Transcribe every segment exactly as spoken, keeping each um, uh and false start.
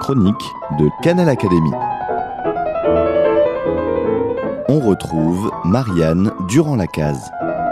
chronique de Canal Académie. On retrouve Marianne Durand-Lacaze.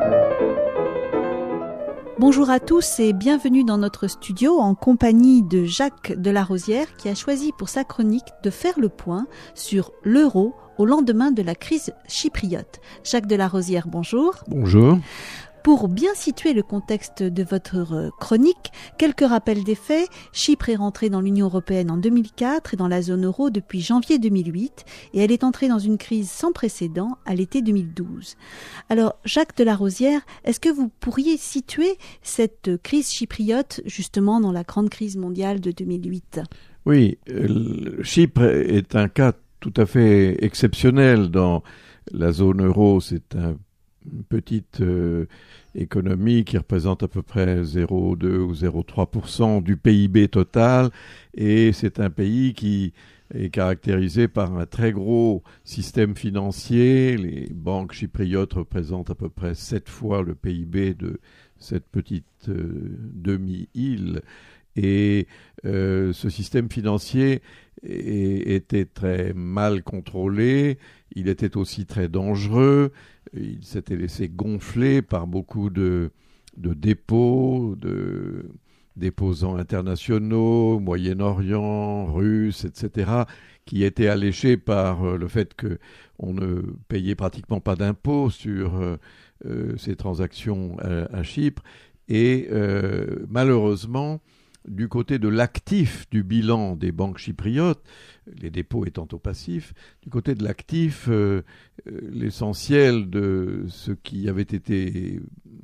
Bonjour à tous et bienvenue dans notre studio en compagnie de Jacques Delarosière qui a choisi pour sa chronique de faire le point sur l'euro au lendemain de la crise chypriote. Jacques Delarosière, bonjour. Bonjour. Pour bien situer le contexte de votre chronique, quelques rappels des faits. Chypre est rentrée dans l'Union européenne en deux mille quatre et dans la zone euro depuis janvier deux mille huit et elle est entrée dans une crise sans précédent à l'été deux mille douze. Alors, Jacques Delarosière, est-ce que vous pourriez situer cette crise chypriote justement dans la grande crise mondiale de deux mille huit ? Oui, euh, Chypre est un cas tout à fait exceptionnel dans la zone euro. C'est un une petite euh, économie qui représente à peu près zéro virgule deux ou zéro virgule trois pour cent du P I B total, et c'est un pays qui est caractérisé par un très gros système financier. Les banques chypriotes représentent à peu près sept fois le P I B de cette petite euh, demi-île, et euh, ce système financier est, était très mal contrôlé. Il était aussi très dangereux. Il s'était laissé gonfler par beaucoup de, de dépôts, de déposants internationaux, Moyen-Orient, Russes, et cetera, qui étaient alléchés par le fait qu'on ne payait pratiquement pas d'impôts sur euh, ces transactions à, à Chypre. Et euh, malheureusement, du côté de l'actif du bilan des banques chypriotes, les dépôts étant au passif, du côté de l'actif, euh, l'essentiel de ce qui avait été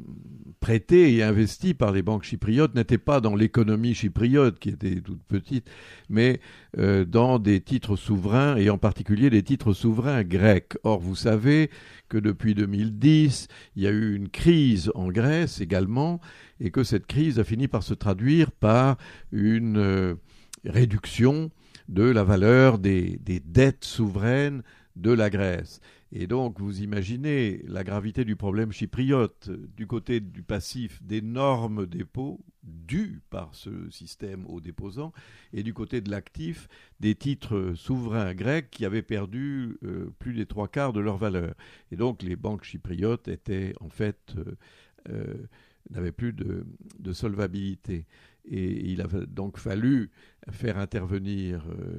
prêté et investi par les banques chypriotes n'était pas dans l'économie chypriote, qui était toute petite, mais euh, dans des titres souverains, et en particulier des titres souverains grecs. Or, vous savez que depuis deux mille dix, il y a eu une crise en Grèce également, et que cette crise a fini par se traduire par une euh, réduction de la valeur des, des dettes souveraines de la Grèce. Et donc, vous imaginez la gravité du problème chypriote. Du côté du passif, d'énormes dépôts dus par ce système aux déposants, et du côté de l'actif, des titres souverains grecs qui avaient perdu euh, plus des trois quarts de leur valeur. Et donc, les banques chypriotes étaient en fait... Euh, euh, n'avaient plus de, de solvabilité. Et il a donc fallu faire intervenir euh,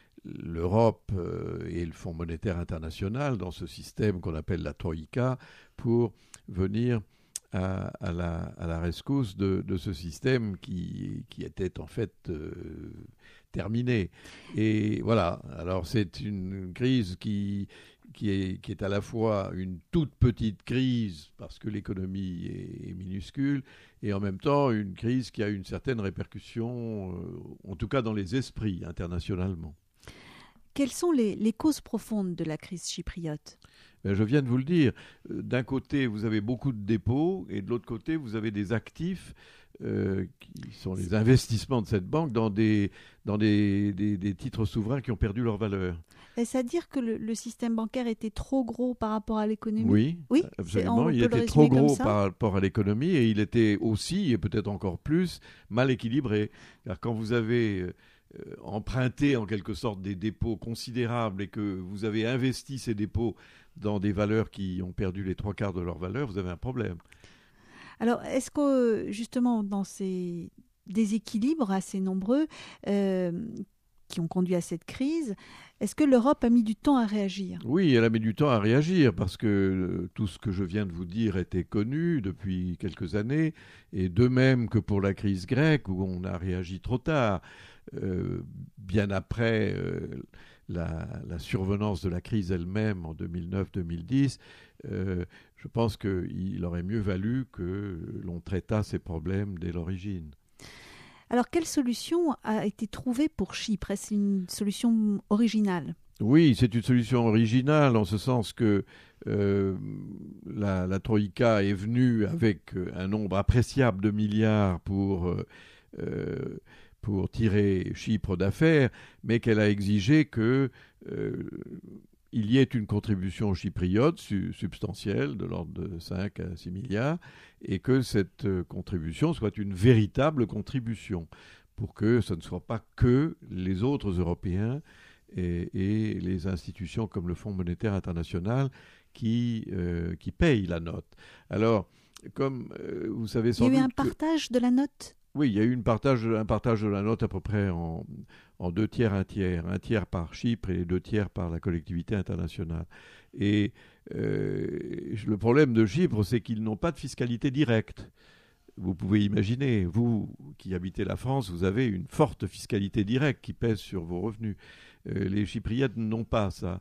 l'Europe euh, et le Fonds monétaire international dans ce système qu'on appelle la Troïka pour venir à, à, la, à la rescousse de, de ce système qui, qui était en fait euh, terminé. Et voilà, alors c'est une crise qui... Qui est, qui est à la fois une toute petite crise parce que l'économie est, est minuscule, et en même temps une crise qui a une certaine répercussion, euh, en tout cas dans les esprits internationalement. Quelles sont les, les causes profondes de la crise chypriote ? Ben, je viens de vous le dire. D'un côté, vous avez beaucoup de dépôts, et de l'autre côté, vous avez des actifs euh, qui sont les investissements de cette banque dans des, dans des, des, des titres souverains qui ont perdu leur valeur. Est-ce à dire que le, le système bancaire était trop gros par rapport à l'économie ? Oui, oui absolument. Il était trop gros par rapport à l'économie, et il était aussi, et peut-être encore plus, mal équilibré. Car quand vous avez euh, emprunté en quelque sorte des dépôts considérables et que vous avez investi ces dépôts dans des valeurs qui ont perdu les trois quarts de leur valeur, vous avez un problème. Alors, est-ce que justement dans ces déséquilibres assez nombreux euh, qui ont conduit à cette crise, est-ce que l'Europe a mis du temps à réagir ? Oui, elle a mis du temps à réagir parce que euh, tout ce que je viens de vous dire était connu depuis quelques années, et de même que pour la crise grecque où on a réagi trop tard, euh, bien après euh, la, la survenance de la crise elle-même en deux mille neuf deux mille dix, euh, je pense qu'il aurait mieux valu que l'on traitât ces problèmes dès l'origine. Alors, quelle solution a été trouvée pour Chypre ? Est-ce une solution originale ? Oui, c'est une solution originale en ce sens que euh, la, la Troïka est venue avec un nombre appréciable de milliards pour, euh, pour tirer Chypre d'affaire, mais qu'elle a exigé que euh, il y ait une contribution chypriote su- substantielle de l'ordre de cinq à six milliards, et que cette euh, contribution soit une véritable contribution. pour que ce ne soit pas que les autres Européens et, et les institutions comme le Fonds monétaire international qui, euh, qui payent la note. Alors, comme euh, vous savez sans doute... Il y a eu un que... partage de la note ? Oui, il y a eu une partage, un partage de la note à peu près en, en deux tiers, un tiers. Un tiers par Chypre et deux tiers par la collectivité internationale. Et euh, le problème de Chypre, c'est qu'ils n'ont pas de fiscalité directe. Vous pouvez imaginer, vous qui habitez la France, vous avez une forte fiscalité directe qui pèse sur vos revenus. Euh, les Chypriotes n'ont pas ça.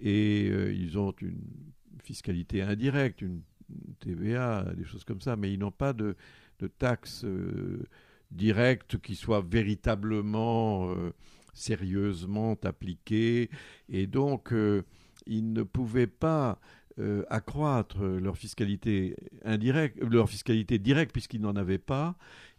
Et euh, ils ont une fiscalité indirecte, une T V A, des choses comme ça, mais ils n'ont pas de, de taxes euh, directes qui soient véritablement, euh, sérieusement appliquées. Et donc, euh, ils ne pouvaient pas euh, accroître leur fiscalité indirecte, leur fiscalité directe puisqu'ils n'en avaient pas.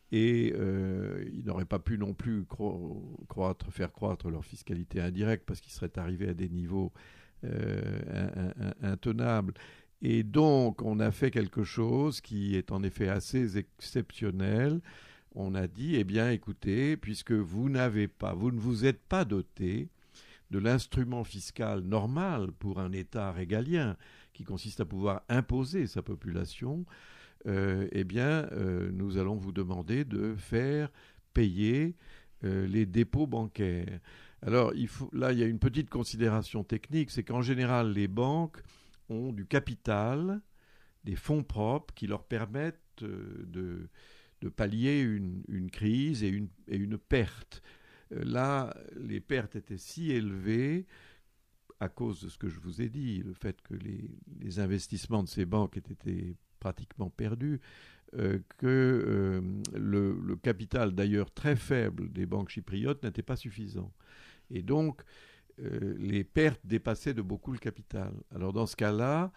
Et euh, ils n'auraient pas pu non plus cro- croître, faire croître leur fiscalité indirecte parce qu'ils seraient arrivés à des niveaux euh, in- in- intenables. Et donc, on a fait quelque chose qui est en effet assez exceptionnel. On a dit, eh bien, écoutez, puisque vous n'avez pas, vous ne vous êtes pas doté de l'instrument fiscal normal pour un État régalien, qui consiste à pouvoir imposer sa population, euh, eh bien, euh, nous allons vous demander de faire payer euh, les dépôts bancaires. Alors, il faut, là, il y a une petite considération technique, c'est qu'en général, les banques ont du capital, des fonds propres qui leur permettent euh, de, de pallier une, une crise et une, et une perte. Euh, là, les pertes étaient si élevées à cause de ce que je vous ai dit, le fait que les, les investissements de ces banques étaient, étaient pratiquement perdus, euh, que euh, le, le capital d'ailleurs très faible des banques chypriotes n'était pas suffisant. Et donc, Euh, les pertes dépassaient de beaucoup le capital. Alors dans ce cas-là,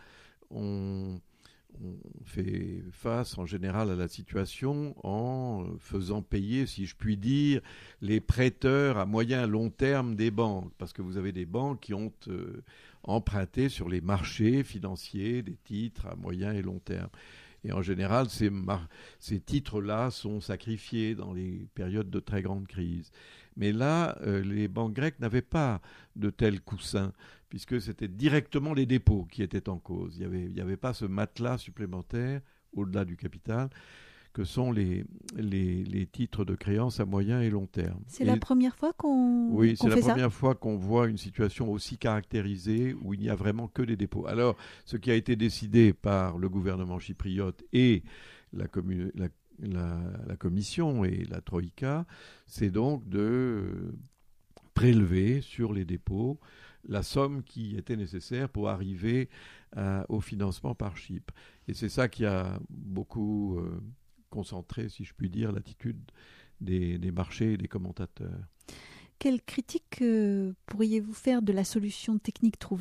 on, on fait face en général à la situation en faisant payer, si je puis dire, les prêteurs à moyen et long terme des banques. Parce que vous avez des banques qui ont euh, emprunté sur les marchés financiers des titres à moyen et long terme. Et en général, ces, mar- ces titres-là sont sacrifiés dans les périodes de très grande crise. Mais là, euh, les banques grecques n'avaient pas de tels coussins, puisque c'était directement les dépôts qui étaient en cause. Il n'y avait, il y avait pas ce matelas supplémentaire, au-delà du capital, que sont les, les, les titres de créance à moyen et long terme. C'est et la première fois qu'on, Oui, qu'on c'est fait la première ça fois qu'on voit une situation aussi caractérisée où il n'y a vraiment que des dépôts. Alors, ce qui a été décidé par le gouvernement chypriote et la, commu- la, la, la commission et la Troïka, c'est donc de prélever sur les dépôts la somme qui était nécessaire pour arriver à, au financement par Chypre. Et c'est ça qui a beaucoup euh, concentré, si je puis dire, l'attitude des, des marchés et des commentateurs. Quelle critique euh, pourriez-vous faire de la solution technique trouvée ?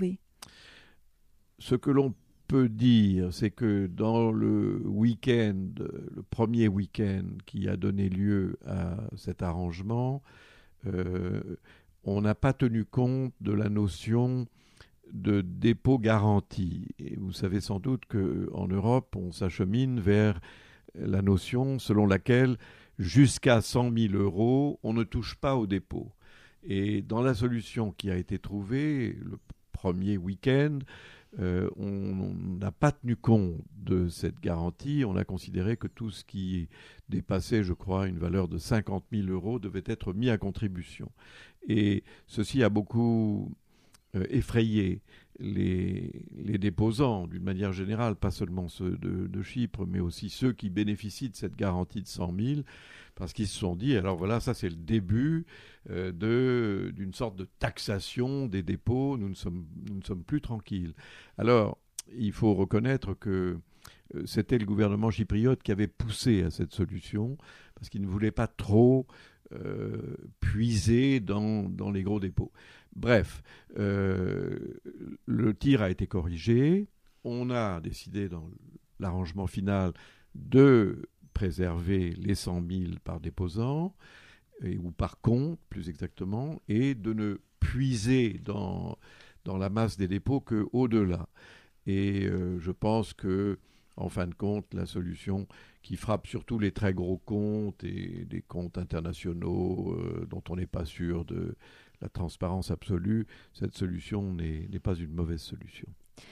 Ce que l'on peut dire, c'est que dans le week-end, le premier week-end qui a donné lieu à cet arrangement, euh, on n'a pas tenu compte de la notion de dépôt garanti. Et vous savez sans doute qu'en Europe, on s'achemine vers la notion selon laquelle jusqu'à cent mille euros, on ne touche pas au dépôt. Et dans la solution qui a été trouvée, le premier week-end, euh, on n'a pas tenu compte de cette garantie. On a considéré que tout ce qui dépassait, je crois, une valeur de cinquante mille euros devait être mis à contribution. Et ceci a beaucoup euh, effrayé les, les déposants, d'une manière générale, pas seulement ceux de, de Chypre, mais aussi ceux qui bénéficient de cette garantie de cent mille, parce qu'ils se sont dit, alors voilà, ça c'est le début euh, de, d'une sorte de taxation des dépôts, nous ne sommes, nous ne sommes plus tranquilles. Alors, il faut reconnaître que euh, c'était le gouvernement chypriote qui avait poussé à cette solution, parce qu'il ne voulait pas trop euh, puiser dans, dans les gros dépôts. Bref, euh, le tir a été corrigé. On a décidé dans l'arrangement final de préserver les cent mille par déposant, et, ou par compte plus exactement, et de ne puiser dans, dans la masse des dépôts qu'au-delà. Et euh, je pense que en fin de compte, la solution qui frappe surtout les très gros comptes et des comptes internationaux euh, dont on n'est pas sûr de la transparence absolue. Cette solution n'est, n'est pas une mauvaise solution.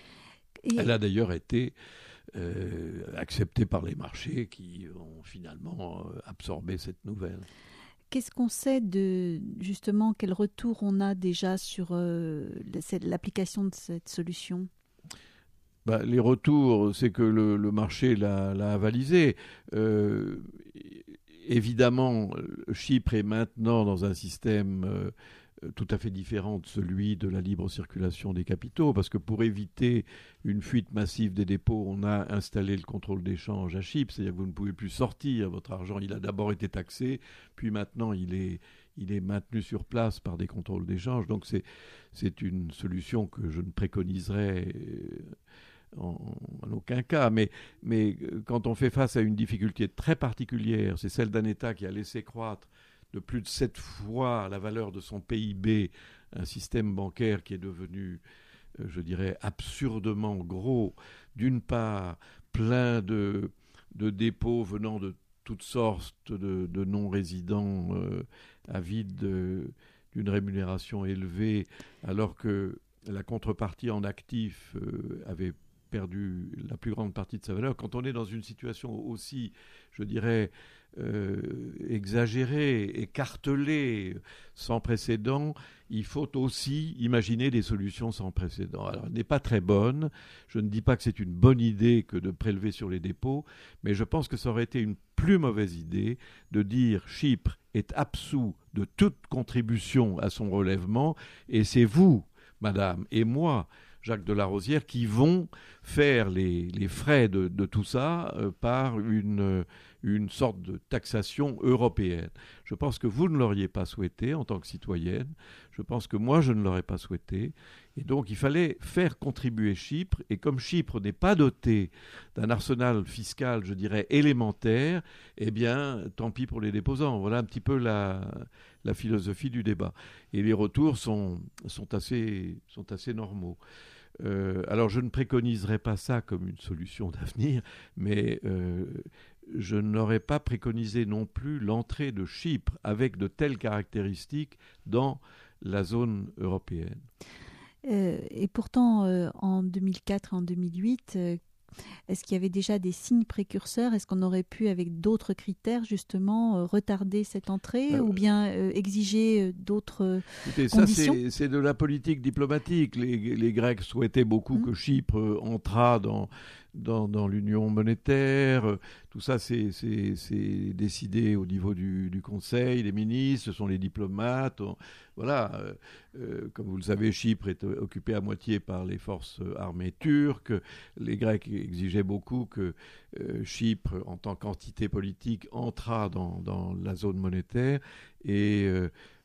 Et elle a d'ailleurs été euh, acceptée par les marchés qui ont finalement euh, absorbé cette nouvelle. Qu'est-ce qu'on sait de, justement, quel retour on a déjà sur euh, l'application de cette solution ? Bah, les retours, c'est que le, le marché l'a, l'a avalisé. Euh, évidemment, Chypre est maintenant dans un système euh, tout à fait différent de celui de la libre circulation des capitaux, parce que pour éviter une fuite massive des dépôts, on a installé le contrôle d'échange à Chypre, c'est-à-dire que vous ne pouvez plus sortir votre argent. Il a d'abord été taxé, puis maintenant il est, il est maintenu sur place par des contrôles d'échange. Donc c'est, c'est une solution que je ne préconiserais en, en aucun cas. Mais, mais quand on fait face à une difficulté très particulière, c'est celle d'un État qui a laissé croître de plus de sept fois la valeur de son P I B, un système bancaire qui est devenu, je dirais, absurdement gros. D'une part, plein de, de dépôts venant de toutes sortes de, de non-résidents euh, avides de, d'une rémunération élevée, alors que la contrepartie en actifs euh, avait perdu la plus grande partie de sa valeur. Quand on est dans une situation aussi, je dirais, euh, exagérée, écartelée, sans précédent, il faut aussi imaginer des solutions sans précédent. Alors, elle n'est pas très bonne. Je ne dis pas que c'est une bonne idée que de prélever sur les dépôts, mais je pense que ça aurait été une plus mauvaise idée de dire Chypre est absous de toute contribution à son relèvement, et c'est vous, madame, et moi, Jacques de Larosière, qui vont faire les, les frais de, de tout ça euh, par une, une sorte de taxation européenne. Je pense que vous ne l'auriez pas souhaité en tant que citoyenne. Je pense que moi, je ne l'aurais pas souhaité. Et donc, il fallait faire contribuer Chypre. Et comme Chypre n'est pas doté d'un arsenal fiscal, je dirais, élémentaire, eh bien, tant pis pour les déposants. Voilà un petit peu la, la philosophie du débat. Et les retours sont, sont, assez, sont assez normaux. Euh, alors, je ne préconiserais pas ça comme une solution d'avenir, mais euh, je n'aurais pas préconisé non plus l'entrée de Chypre avec de telles caractéristiques dans la zone européenne. Euh, et pourtant, euh, en deux mille quatre et en deux mille huit, euh, est-ce qu'il y avait déjà des signes précurseurs ? Est-ce qu'on aurait pu, avec d'autres critères, justement, euh, retarder cette entrée euh, ou bien euh, exiger euh, d'autres écoutez, conditions ? Ça, c'est, c'est de la politique diplomatique. Les, les Grecs souhaitaient beaucoup mmh. que Chypre entrât dans, dans, dans l'union monétaire. Tout ça, c'est, c'est, c'est décidé au niveau du, du Conseil des ministres. Ce sont les diplomates. On, voilà. Euh, euh, comme vous le savez, Chypre est occupée à moitié par les forces armées turques. Les Grecs exigeait beaucoup que euh, Chypre, en tant qu'entité politique, entrât dans, dans la zone monétaire. Et euh,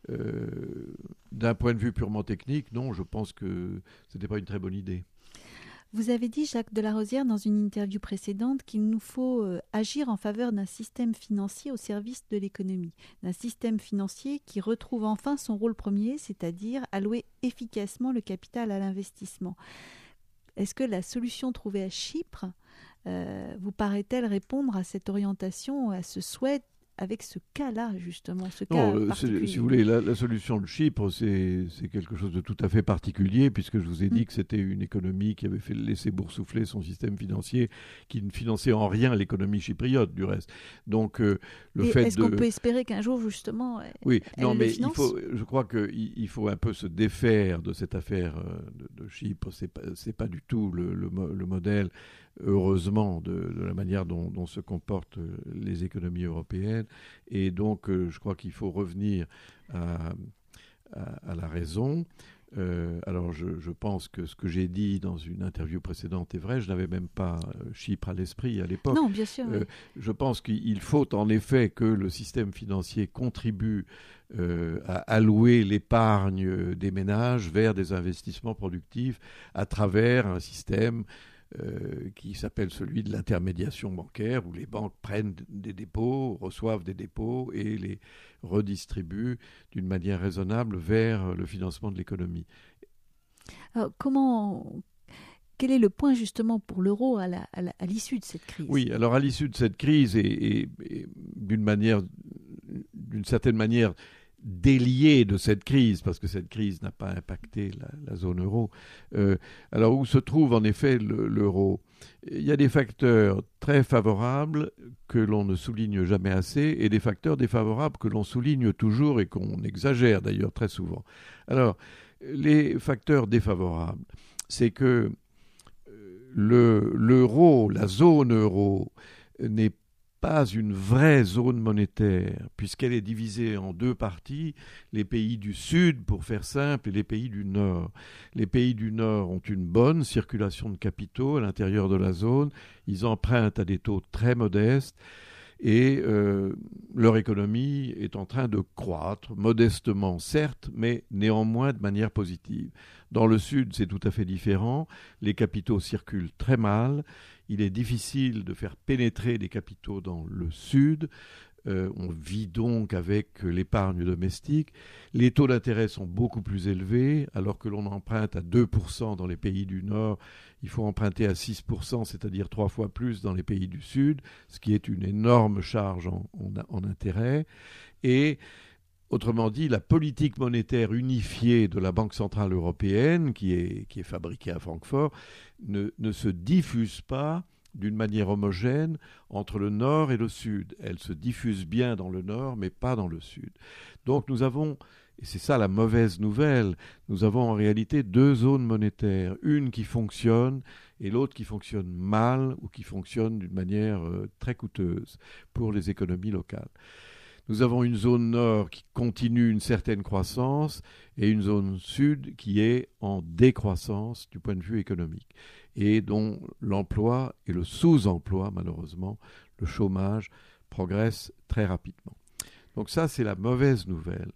euh, d'un point de vue purement technique, non, je pense que ce n'était pas une très bonne idée. Vous avez dit, Jacques de Larosière, dans une interview précédente, qu'il nous faut euh, agir en faveur d'un système financier au service de l'économie, d'un système financier qui retrouve enfin son rôle premier, c'est-à-dire allouer efficacement le capital à l'investissement. Est-ce que la solution trouvée à Chypre euh, vous paraît-elle répondre à cette orientation, à ce souhait avec ce cas-là, justement, ce cas non, particulier. Si vous voulez, la, la solution de Chypre, c'est, c'est quelque chose de tout à fait particulier, puisque je vous ai dit mmh. que c'était une économie qui avait fait laisser boursoufler son système financier, qui ne finançait en rien l'économie chypriote, du reste. Donc, euh, le Et fait est-ce de... qu'on peut espérer qu'un jour, justement, oui, elle non, le mais finance ? il faut, je crois qu'il il faut un peu se défaire de cette affaire de, de Chypre. C'est pas, c'est pas du tout le, le, le modèle, heureusement, de, de la manière dont, dont se comportent les économies européennes. Et donc, euh, je crois qu'il faut revenir à, à, à la raison. Euh, alors, je, je pense que ce que j'ai dit dans une interview précédente est vrai. Je n'avais même pas euh, Chypre à l'esprit à l'époque. Non, bien sûr. Euh, oui. Je pense qu'il faut en effet que le système financier contribue euh, à allouer l'épargne des ménages vers des investissements productifs à travers un système Euh, qui s'appelle celui de l'intermédiation bancaire, où les banques prennent des dépôts, reçoivent des dépôts et les redistribuent d'une manière raisonnable vers le financement de l'économie. Alors, comment, quel est le point justement pour l'euro à, la, à, la, à l'issue de cette crise? Oui, alors à l'issue de cette crise, et, et, et d'une manière, d'une certaine manière, délié de cette crise, parce que cette crise n'a pas impacté la, la zone euro. Euh, alors où se trouve en effet le, l'euro? Il y a des facteurs très favorables que l'on ne souligne jamais assez et des facteurs défavorables que l'on souligne toujours et qu'on exagère d'ailleurs très souvent. Alors, les facteurs défavorables, c'est que le, l'euro, la zone euro, n'est pas une vraie zone monétaire, puisqu'elle est divisée en deux parties, les pays du Sud, pour faire simple, et les pays du Nord. Les pays du Nord ont une bonne circulation de capitaux à l'intérieur de la zone, ils empruntent à des taux très modestes, et euh, leur économie est en train de croître, modestement certes, mais néanmoins de manière positive. Dans le Sud, c'est tout à fait différent, les capitaux circulent très mal, il est difficile de faire pénétrer des capitaux dans le Sud, euh, on vit donc avec l'épargne domestique, les taux d'intérêt sont beaucoup plus élevés, alors que l'on emprunte à deux pour cent dans les pays du Nord, il faut emprunter à six pour cent, c'est-à-dire trois fois plus dans les pays du Sud, ce qui est une énorme charge en, en, en intérêt, et autrement dit, la politique monétaire unifiée de la Banque centrale européenne, qui est, qui est fabriquée à Francfort, ne, ne se diffuse pas d'une manière homogène entre le Nord et le Sud. Elle se diffuse bien dans le Nord, mais pas dans le Sud. Donc nous avons, et c'est ça la mauvaise nouvelle, nous avons en réalité deux zones monétaires, une qui fonctionne et l'autre qui fonctionne mal ou qui fonctionne d'une manière euh, très coûteuse pour les économies locales. Nous avons une zone nord qui continue une certaine croissance et une zone sud qui est en décroissance du point de vue économique et dont l'emploi et le sous-emploi, malheureusement, le chômage, progressent très rapidement. Donc ça, c'est la mauvaise nouvelle.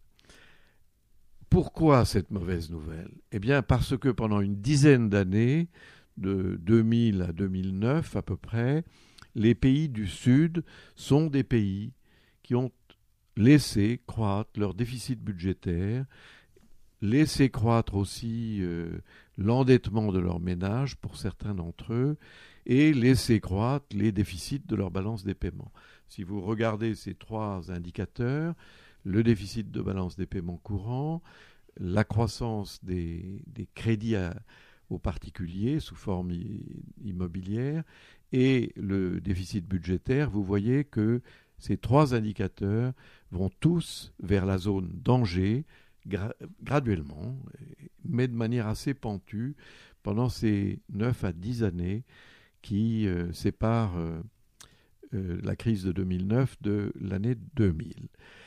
Pourquoi cette mauvaise nouvelle? Eh bien, parce que pendant une dizaine d'années, de deux mille à deux mille neuf à peu près, les pays du Sud sont des pays qui ont laissé croître leur déficit budgétaire, laisser croître aussi euh, l'endettement de leurs ménages pour certains d'entre eux et laisser croître les déficits de leur balance des paiements. Si vous regardez ces trois indicateurs, le déficit de balance des paiements courants, la croissance des, des crédits à, aux particuliers sous forme immobilière et le déficit budgétaire, vous voyez que ces trois indicateurs vont tous vers la zone danger, gra- graduellement, mais de manière assez pentue, pendant ces neuf à dix années qui euh, séparent euh, euh, la crise de deux mille neuf de l'année deux mille.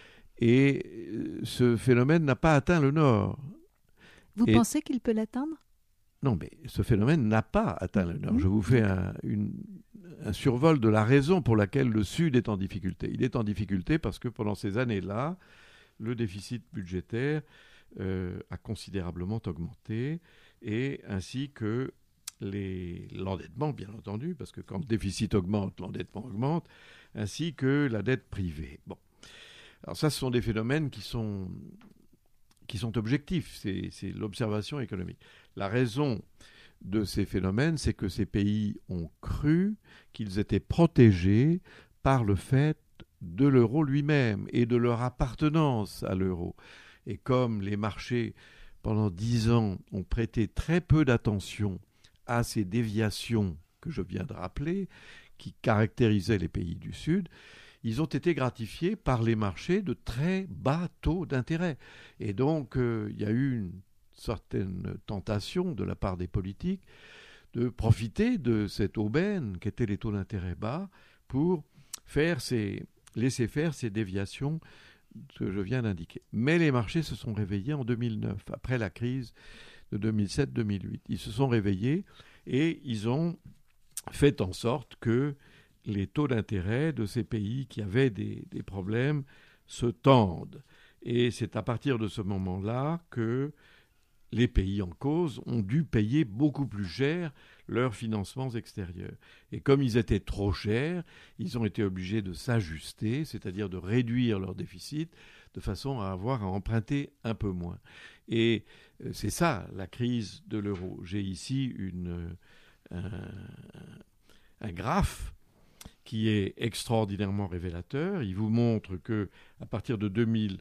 Et euh, ce phénomène n'a pas atteint le Nord. Vous Et... pensez qu'il peut l'atteindre ? Non, mais ce phénomène n'a pas atteint le Nord. Je vous fais un, une, un survol de la raison pour laquelle le Sud est en difficulté. Il est en difficulté parce que pendant ces années-là, le déficit budgétaire euh, a considérablement augmenté, et ainsi que les, l'endettement, bien entendu, parce que quand le déficit augmente, l'endettement augmente, ainsi que la dette privée. Bon. Alors ça, ce sont des phénomènes qui sont... qui sont objectifs, c'est, c'est l'observation économique. La raison de ces phénomènes, c'est que ces pays ont cru qu'ils étaient protégés par le fait de l'euro lui-même et de leur appartenance à l'euro. Et comme les marchés, pendant dix ans, ont prêté très peu d'attention à ces déviations que je viens de rappeler, qui caractérisaient les pays du Sud, ils ont été gratifiés par les marchés de très bas taux d'intérêt. Et donc, euh, il y a eu une certaine tentation de la part des politiques de profiter de cette aubaine qu'étaient les taux d'intérêt bas pour faire ces, laisser faire ces déviations que je viens d'indiquer. Mais les marchés se sont réveillés en deux mille neuf, après la crise de deux mille sept deux mille huit. Ils se sont réveillés et ils ont fait en sorte que les taux d'intérêt de ces pays qui avaient des, des problèmes se tendent. Et c'est à partir de ce moment-là que les pays en cause ont dû payer beaucoup plus cher leurs financements extérieurs. Et comme ils étaient trop chers, ils ont été obligés de s'ajuster, c'est-à-dire de réduire leur déficit de façon à avoir à emprunter un peu moins. Et c'est ça, la crise de l'euro. J'ai ici une, un, un graphe qui est extraordinairement révélateur. Il vous montre que à partir de deux mille,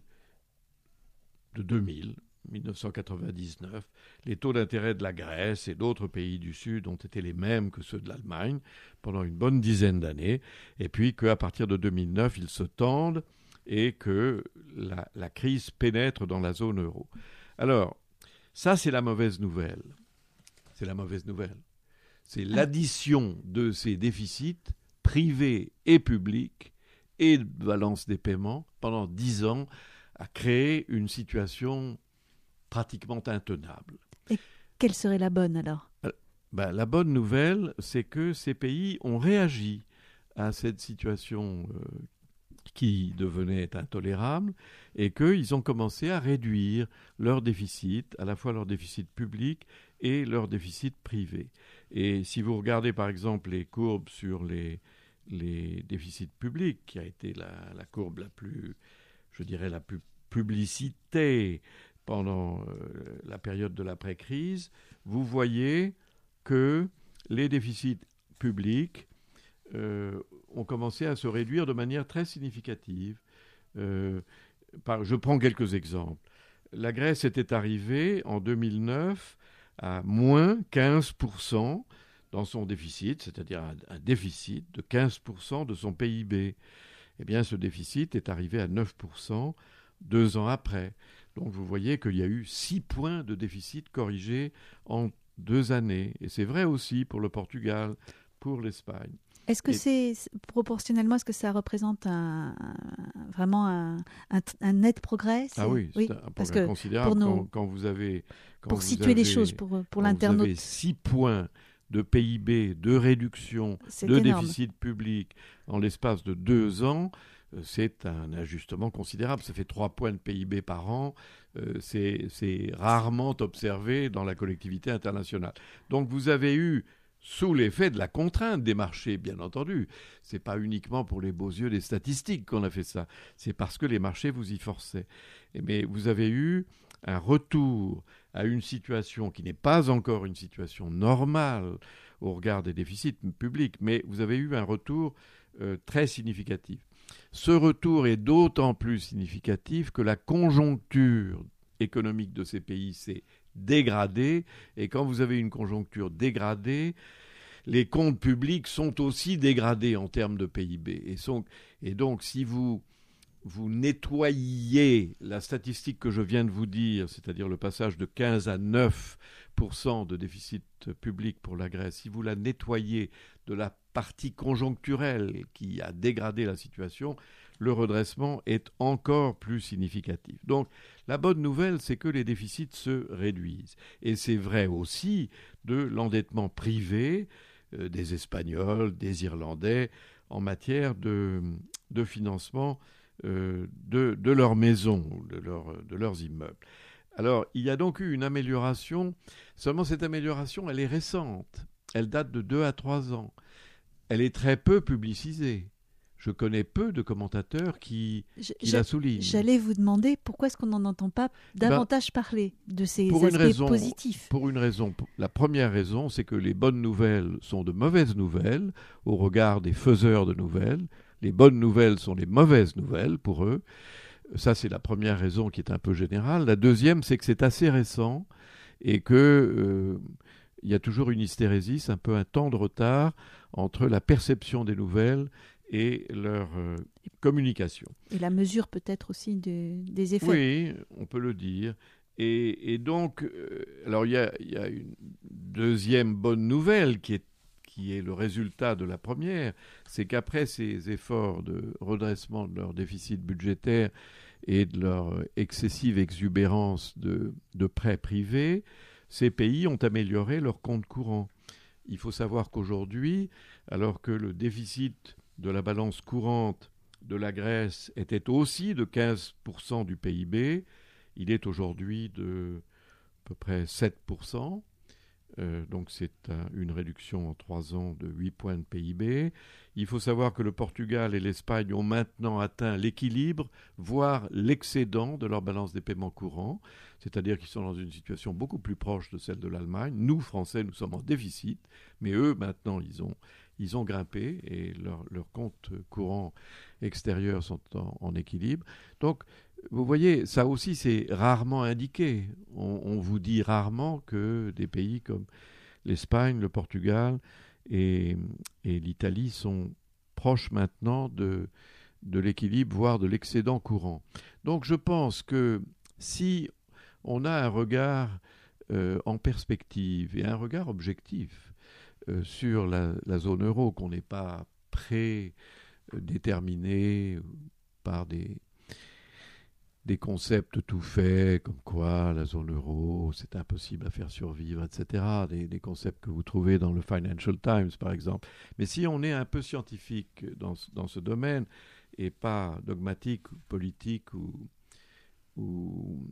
de deux mille, mille neuf cent quatre-vingt-dix-neuf, les taux d'intérêt de la Grèce et d'autres pays du Sud ont été les mêmes que ceux de l'Allemagne pendant une bonne dizaine d'années, et puis qu'à partir de deux mille neuf, ils se tendent et que la, la crise pénètre dans la zone euro. Alors, ça, c'est la mauvaise nouvelle. C'est la mauvaise nouvelle. C'est l'addition de ces déficits privés et publics et de balance des paiements pendant dix ans a créé une situation pratiquement intenable. Et quelle serait la bonne alors ? Ben, la bonne nouvelle, c'est que ces pays ont réagi à cette situation euh, qui devenait intolérable et qu'ils ont commencé à réduire leur déficit, à la fois leur déficit public et leur déficit privé. Et si vous regardez par exemple les courbes sur les, les déficits publics, qui a été la, la courbe la plus, je dirais, la plus publicitée pendant euh, la période de l'après-crise, vous voyez que les déficits publics euh, ont commencé à se réduire de manière très significative. Euh, par, je prends quelques exemples. La Grèce était arrivée en deux mille neuf à moins quinze pour cent dans son déficit, c'est-à-dire un, un déficit de quinze pour cent de son P I B. Eh bien, ce déficit est arrivé à neuf pour cent deux ans après. Donc, vous voyez qu'il y a eu six points de déficit corrigés en deux années. Et c'est vrai aussi pour le Portugal, pour l'Espagne. Est-ce que Et... c'est, proportionnellement, est-ce que ça représente un, un, vraiment un, un, un net progrès ? Ah oui, c'est oui, un progrès parce que considérable nos... quand, quand vous avez... Quand pour vous situer avez, les choses, pour, pour quand l'internaute. Vous avez six points de P I B, de réduction, c'est de énorme. déficit public en l'espace de deux ans. C'est un ajustement considérable. Ça fait trois points de P I B par an. Euh, c'est, c'est rarement observé dans la collectivité internationale. Donc vous avez eu, sous l'effet de la contrainte des marchés, bien entendu, c'est pas uniquement pour les beaux yeux des statistiques qu'on a fait ça. C'est parce que les marchés vous y forçaient. Mais vous avez eu un retour à une situation qui n'est pas encore une situation normale au regard des déficits publics, mais vous avez eu un retour euh, très significatif. Ce retour est d'autant plus significatif que la conjoncture économique de ces pays s'est dégradée. Et quand vous avez une conjoncture dégradée, les comptes publics sont aussi dégradés en termes de P I B. Et, sont, et donc, si vous, vous nettoyez la statistique que je viens de vous dire, c'est-à-dire le passage de quinze à neuf pour cent de déficit public pour la Grèce, si vous la nettoyez de la partie conjoncturelle qui a dégradé la situation, le redressement est encore plus significatif. Donc, la bonne nouvelle, c'est que les déficits se réduisent. Et c'est vrai aussi de l'endettement privé euh, des Espagnols, des Irlandais, en matière de, de financement euh, de, de leurs maisons, de, leur, de leurs immeubles. Alors, il y a donc eu une amélioration. Seulement, cette amélioration, elle est récente. Elle date de deux à trois ans. Elle est très peu publicisée. Je connais peu de commentateurs qui, je, qui la soulignent. J'allais vous demander pourquoi est-ce qu'on n'en entend pas davantage ben, parler de ces pour aspects une raison, positifs. Pour une raison. La première raison, c'est que les bonnes nouvelles sont de mauvaises nouvelles au regard des faiseurs de nouvelles. Les bonnes nouvelles sont les mauvaises nouvelles pour eux. Ça, c'est la première raison qui est un peu générale. La deuxième, c'est que c'est assez récent et que... Euh, il y a toujours une hystérésis, un peu un temps de retard entre la perception des nouvelles et leur euh, communication. Et la mesure peut-être aussi de, des effets. Oui, on peut le dire. Et, et donc, euh, alors il y a, il y a une deuxième bonne nouvelle qui est, qui est le résultat de la première, c'est qu'après ces efforts de redressement de leur déficit budgétaire et de leur excessive exubérance de, de prêts privés, ces pays ont amélioré leur compte courant. Il faut savoir qu'aujourd'hui, alors que le déficit de la balance courante de la Grèce était aussi de quinze pour cent du P I B, il est aujourd'hui de à peu près sept pour cent. Euh, donc c'est un, une réduction en trois ans de huit points de P I B. Il faut savoir que le Portugal et l'Espagne ont maintenant atteint l'équilibre, voire l'excédent de leur balance des paiements courants, c'est-à-dire qu'ils sont dans une situation beaucoup plus proche de celle de l'Allemagne. Nous, Français, nous sommes en déficit, mais eux, maintenant, ils ont, ils ont grimpé et leurs leur comptes courants extérieurs sont en, en équilibre. Donc, vous voyez, ça aussi, c'est rarement indiqué. On, on vous dit rarement que des pays comme l'Espagne, le Portugal et, et l'Italie sont proches maintenant de, de l'équilibre, voire de l'excédent courant. Donc je pense que si on a un regard euh, en perspective et un regard objectif euh, sur la, la zone euro, qu'on n'est pas prédéterminé par des des concepts tout faits, comme quoi la zone euro, c'est impossible à faire survivre, et cetera. Des, des concepts que vous trouvez dans le Financial Times, par exemple. Mais si on est un peu scientifique dans, dans ce domaine, et pas dogmatique, politique ou, ou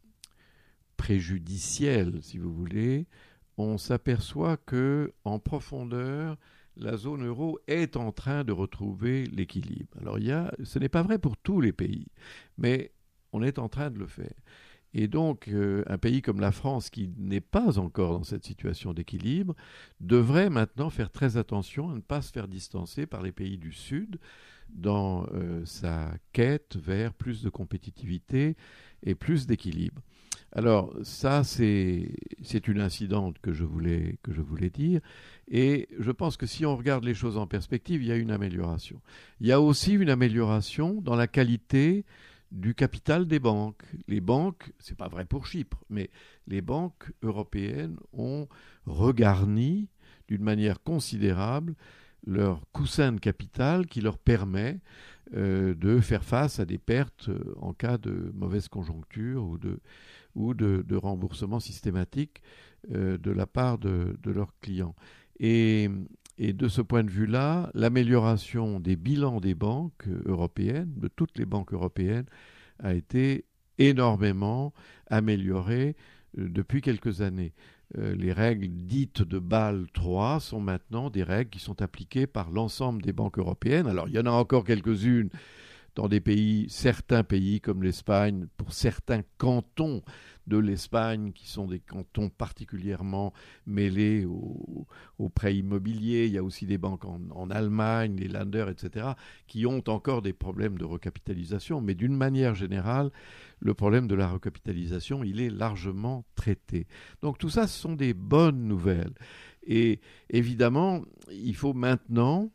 préjudiciel, si vous voulez, on s'aperçoit que en profondeur, la zone euro est en train de retrouver l'équilibre. Alors, il y a, ce n'est pas vrai pour tous les pays, mais on est en train de le faire. Et donc, euh, un pays comme la France, qui n'est pas encore dans cette situation d'équilibre, devrait maintenant faire très attention à ne pas se faire distancer par les pays du Sud dans euh, sa quête vers plus de compétitivité et plus d'équilibre. Alors, ça, c'est, c'est une incidente que je voulais, que je voulais dire. Et je pense que si on regarde les choses en perspective, il y a une amélioration. Il y a aussi une amélioration dans la qualité du capital des banques. Les banques, c'est pas vrai pour Chypre, mais les banques européennes ont regarni d'une manière considérable leur coussin de capital qui leur permet euh, de faire face à des pertes euh, en cas de mauvaise conjoncture ou de, ou de, de remboursement systématique euh, de la part de, de leurs clients. Et Et de ce point de vue-là, l'amélioration des bilans des banques européennes, de toutes les banques européennes, a été énormément améliorée euh, depuis quelques années. Euh, les règles dites de Bâle trois sont maintenant des règles qui sont appliquées par l'ensemble des banques européennes. Alors, il y en a encore quelques-unes dans des pays, certains pays comme l'Espagne, pour certains cantons de l'Espagne, qui sont des cantons particulièrement mêlés aux, aux prêts immobiliers. Il y a aussi des banques en, en Allemagne, les Länder, et cetera, qui ont encore des problèmes de recapitalisation. Mais d'une manière générale, le problème de la recapitalisation, il est largement traité. Donc tout ça, ce sont des bonnes nouvelles. Et évidemment, il faut maintenant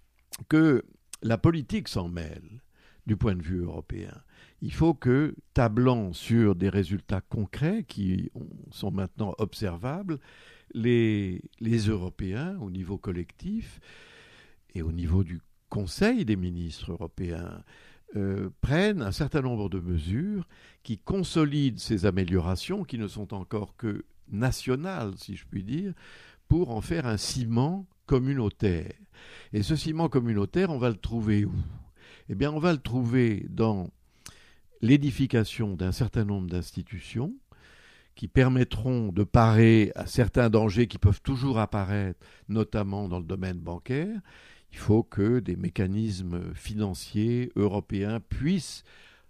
que la politique s'en mêle du point de vue européen. Il faut que, tablant sur des résultats concrets qui sont maintenant observables, les, les Européens, au niveau collectif et au niveau du Conseil des ministres européens, euh, prennent un certain nombre de mesures qui consolident ces améliorations, qui ne sont encore que nationales, si je puis dire, pour en faire un ciment communautaire. Et ce ciment communautaire, on va le trouver où ? Eh bien, on va le trouver dans l'édification d'un certain nombre d'institutions qui permettront de parer à certains dangers qui peuvent toujours apparaître, notamment dans le domaine bancaire. Il faut que des mécanismes financiers européens puissent,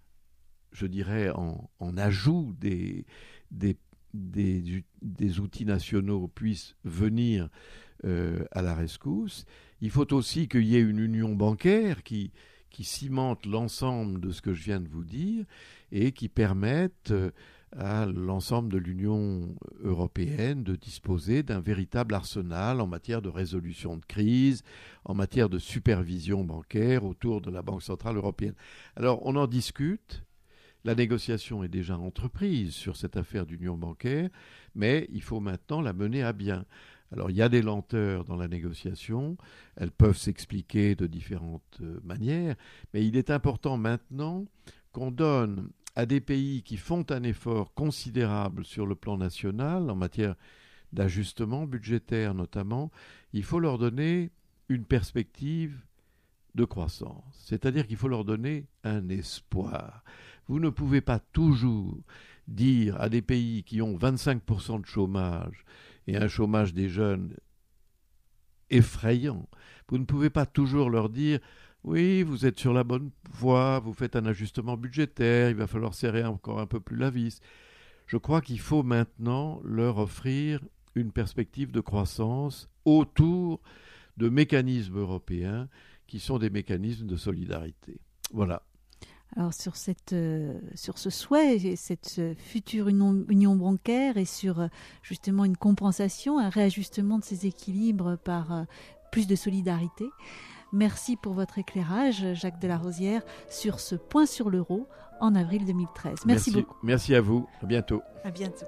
je dirais, en, en ajout des, des, des, des outils nationaux, puissent venir euh, à la rescousse. Il faut aussi qu'il y ait une union bancaire qui qui cimentent l'ensemble de ce que je viens de vous dire et qui permettent à l'ensemble de l'Union européenne de disposer d'un véritable arsenal en matière de résolution de crise, en matière de supervision bancaire autour de la Banque centrale européenne. Alors, on en discute. La négociation est déjà entreprise sur cette affaire d'union bancaire, mais il faut maintenant la mener à bien. Alors, il y a des lenteurs dans la négociation, elles peuvent s'expliquer de différentes manières, mais il est important maintenant qu'on donne à des pays qui font un effort considérable sur le plan national, en matière d'ajustement budgétaire notamment, il faut leur donner une perspective de croissance. C'est-à-dire qu'il faut leur donner un espoir. Vous ne pouvez pas toujours dire à des pays qui ont vingt-cinq pour cent de chômage et un chômage des jeunes effrayant, vous ne pouvez pas toujours leur dire « Oui, vous êtes sur la bonne voie, vous faites un ajustement budgétaire, il va falloir serrer encore un peu plus la vis. » Je crois qu'il faut maintenant leur offrir une perspective de croissance autour de mécanismes européens qui sont des mécanismes de solidarité. Voilà. Alors sur, cette, euh, sur ce souhait, cette future union, union bancaire et sur euh, justement une compensation, un réajustement de ces équilibres par euh, plus de solidarité, merci pour votre éclairage, Jacques Delarosière, sur ce point sur l'euro en avril deux mille treize. Merci, merci beaucoup. Merci à vous. À bientôt. À bientôt.